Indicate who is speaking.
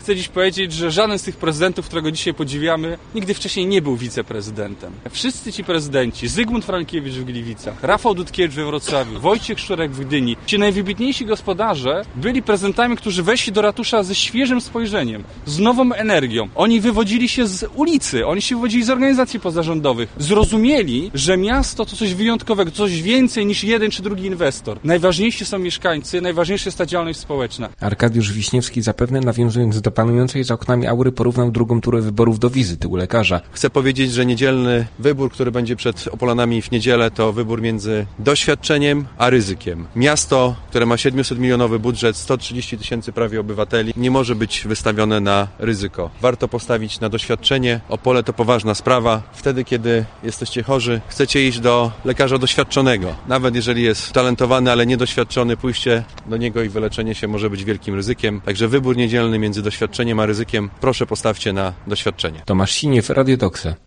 Speaker 1: chcę dziś powiedzieć, że żaden z tych prezydentów, którego dzisiaj podziwiamy, nigdy wcześniej nie był wiceprezydentem. Wszyscy ci prezydenci, Zygmunt Frankiewicz w Gliwicach, Rafał Dudkiewicz we Wrocławiu, Wojciech Szczurek w Gdyni, ci najwybitniejsi gospodarze byli prezydentami, którzy weszli do ratusza ze świeżym spojrzeniem, z nową energią. Oni wywodzili się z ulicy, oni się wywodzili z organizacji pozarządowych. Zrozumieli, że miasto to coś wyjątkowego, coś więcej niż jeden czy drugi inwestor. Najważniejsi są mieszkańcy, najważniejsza jest ta działalność społeczna.
Speaker 2: Arkadiusz Wiśniewski zapewne, nawiązując do panującej za oknami aury, porównał drugą turę wyborów do wizyty u lekarza.
Speaker 3: Chcę powiedzieć, że niedzielny wybór, który będzie przed Opolanami w niedzielę, to wybór między doświadczeniem a ryzykiem. Miasto, które ma 700-milionowy budżet, 130 tysięcy prawie obywateli, nie może być wystawione na ryzyko. Warto postawić na doświadczenie. Opole to poważna sprawa. Wtedy, kiedy jesteście chorzy, chcecie iść do lekarza doświadczonego. Nawet jeżeli jest talentowany, ale niedoświadczony, pójście do niego i wyleczenie się może być wielkim ryzykiem. Także wybór niedzielny między doświadczeniem a ryzykiem, proszę postawcie na doświadczenie.
Speaker 2: Tomasz Siniew, Radio Tokse.